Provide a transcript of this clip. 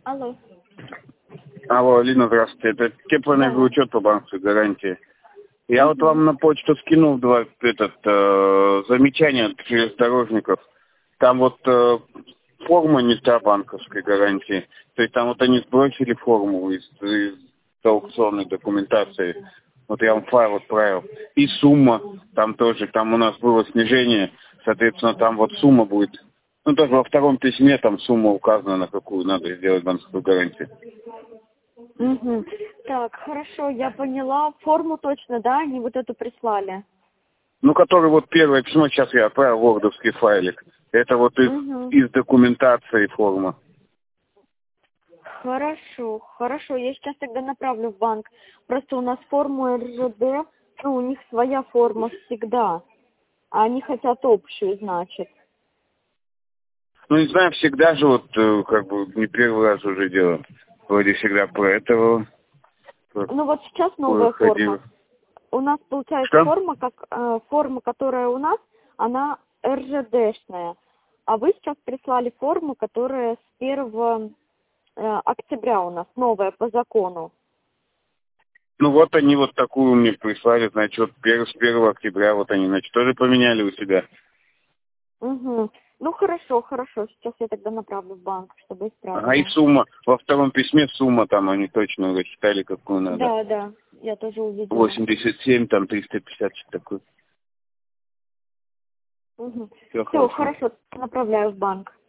Алло. Алло, Алина, здравствуйте. Это теплоэнергоучет учет по банковской гарантии. Я вот вам на почту скинул два замечания от железнодорожников. Там вот форма не та банковской гарантии. То есть там вот они сбросили форму из аукционной документации. Вот я вам файл отправил. И сумма там тоже. Там у нас было снижение. Соответственно, там вот сумма будет. Ну, даже во втором письме там сумма указана, на какую надо сделать банковскую гарантию. Угу. Так, хорошо, я поняла. Форму точно, да? Они вот эту прислали. Ну, который вот первое письмо, сейчас я отправил вордовский файлик. Это вот из документации форма. Хорошо, хорошо. Я сейчас тогда направлю в банк. Просто у нас форму РЖД, ну, у них своя форма всегда. А они хотят общую, значит. Ну, не знаю, всегда же вот, как бы, не первый раз уже дело. Вроде всегда про этого. Ну, вот сейчас новая форма. У нас получается форма, которая у нас, она РЖДшная. А вы сейчас прислали форму, которая с 1 октября у нас, новая по закону. Ну вот они вот такую мне прислали, значит, вот с 1 октября вот они, значит, тоже поменяли у себя. Угу. Ну хорошо, хорошо. Сейчас я тогда направлю в банк, чтобы исправить. А и сумма, во втором письме сумма там они точно рассчитали, какую надо. Да, да, я тоже увидела. 87, там 350, что-то такое. Угу. Все Все, хорошо, направляю в банк.